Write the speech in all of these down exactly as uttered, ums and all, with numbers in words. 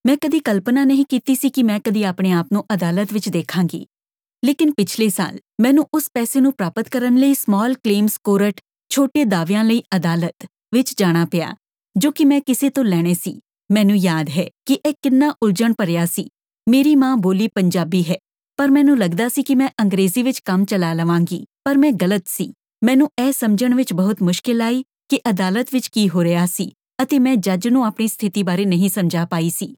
ਮੈਂ ਕਦੀ ਕਲਪਨਾ ਨਹੀਂ ਕੀਤੀ ਸੀ ਕਿ ਮੈਂ ਕਦੀ ਆਪਣੇ ਆਪ ਨੂੰ ਅਦਾਲਤ ਵਿੱਚ ਦੇਖਾਂਗੀ। ਲੇਕਿਨ ਪਿਛਲੇ ਸਾਲ ਮੈਨੂੰ ਉਸ ਪੈਸੇ ਨੂੰ ਪ੍ਰਾਪਤ ਕਰਨ ਲਈ ਸਮਾਲ ਕਲੇਮਸ ਕੋਰਟ, ਛੋਟੇ ਦਾਅਵਿਆਂ ਲਈ ਅਦਾਲਤ ਵਿੱਚ ਜਾਣਾ ਪਿਆ, ਜੋ ਕਿ ਮੈਂ ਕਿਸੇ ਤੋਂ ਲੈਣੇ ਸੀ। ਮੈਨੂੰ ਯਾਦ ਹੈ ਕਿ ਇਹ ਕਿੰਨਾ ਉਲਝਣ ਭਰਿਆ ਸੀ। ਮੇਰੀ ਮਾਂ ਬੋਲੀ ਪੰਜਾਬੀ ਹੈ, ਪਰ ਮੈਨੂੰ ਲੱਗਦਾ ਸੀ ਕਿ ਮੈਂ ਅੰਗਰੇਜ਼ੀ ਵਿੱਚ ਕੰਮ ਚਲਾ ਲਵਾਂਗੀ, ਪਰ ਮੈਂ ਗਲਤ ਸੀ। ਮੈਨੂੰ ਇਹ ਸਮਝਣ ਵਿੱਚ ਬਹੁਤ ਮੁਸ਼ਕਿਲ ਆਈ ਕਿ ਅਦਾਲਤ ਵਿੱਚ ਕੀ ਹੋ ਰਿਹਾ ਸੀ ਅਤੇ ਮੈਂ ਜੱਜ ਨੂੰ ਆਪਣੀ ਸਥਿਤੀ ਬਾਰੇ ਨਹੀਂ ਸਮਝਾ ਪਾਈ ਸੀ।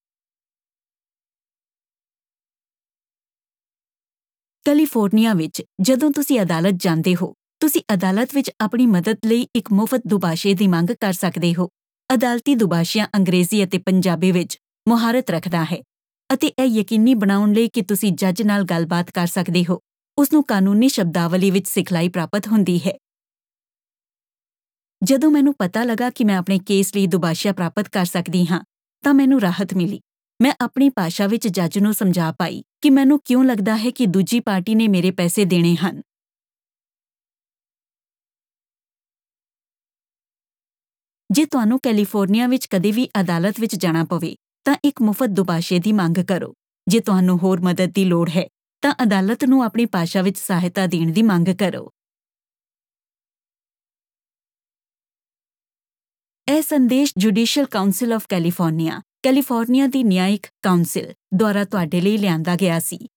ਕੈਲੀਫੋਰਨੀਆ ਵਿੱਚ ਜਦੋਂ ਤੁਸੀਂ ਅਦਾਲਤ ਜਾਂਦੇ ਹੋ, ਤੁਸੀਂ ਅਦਾਲਤ ਵਿੱਚ ਆਪਣੀ ਮਦਦ ਲਈ ਇੱਕ ਮੁਫਤ ਦੁਭਾਸ਼ੇ ਦੀ ਮੰਗ ਕਰ ਸਕਦੇ ਹੋ। ਅਦਾਲਤੀ ਦੁਭਾਸ਼ੀਆ ਅੰਗਰੇਜ਼ੀ ਅਤੇ ਪੰਜਾਬੀ ਵਿੱਚ ਮੁਹਾਰਤ ਰੱਖਦਾ ਹੈ ਅਤੇ ਇਹ ਯਕੀਨੀ ਬਣਾਉਣ ਲਈ ਕਿ ਤੁਸੀਂ ਜੱਜ ਨਾਲ ਗੱਲਬਾਤ ਕਰ ਸਕਦੇ ਹੋ, ਉਸ ਨੂੰ ਕਾਨੂੰਨੀ ਸ਼ਬਦਾਵਲੀ ਵਿੱਚ ਸਿਖਲਾਈ ਪ੍ਰਾਪਤ ਹੁੰਦੀ ਹੈ। ਜਦੋਂ ਮੈਨੂੰ ਪਤਾ ਲੱਗਾ ਕਿ ਮੈਂ ਆਪਣੇ ਕੇਸ ਲਈ ਦੁਭਾਸ਼ੀਆ ਪ੍ਰਾਪਤ ਕਰ ਸਕਦੀ ਹਾਂ, ਤਾਂ ਮੈਨੂੰ ਰਾਹਤ ਮਿਲੀ। ਮੈਂ ਆਪਣੀ ਭਾਸ਼ਾ ਵਿੱਚ ਜੱਜ ਨੂੰ ਸਮਝਾ ਪਾਈ ਕਿ ਮੈਨੂੰ ਕਿਉਂ ਲੱਗਦਾ ਹੈ ਕਿ ਦੂਜੀ ਪਾਰਟੀ ਨੇ ਮੇਰੇ ਪੈਸੇ ਦੇਣੇ ਹਨ। ਜੇ ਤੁਹਾਨੂੰ ਕੈਲੀਫੋਰਨੀਆ ਵਿੱਚ ਕਦੇ ਵੀ ਅਦਾਲਤ ਵਿੱਚ ਜਾਣਾ ਪਵੇ, ਤਾਂ ਇੱਕ ਮੁਫਤ ਦੁਭਾਸ਼ੇ ਦੀ ਮੰਗ ਕਰੋ। ਜੇ ਤੁਹਾਨੂੰ ਹੋਰ ਮਦਦ ਦੀ ਲੋੜ ਹੈ, ਤਾਂ ਅਦਾਲਤ ਨੂੰ ਆਪਣੀ ਭਾਸ਼ਾ ਵਿੱਚ ਸਹਾਇਤਾ ਦੇਣ ਦੀ ਮੰਗ ਕਰੋ। ਇਹ ਸੰਦੇਸ਼ judicial council of California, California ਦੀ ਨਿਆਇਕ ਕਾਉਂਸਿਲ ਦੁਆਰਾ ਤੁਹਾਡੇ ਲਈ ਲਿਆਂਦਾ ਗਿਆ ਸੀ।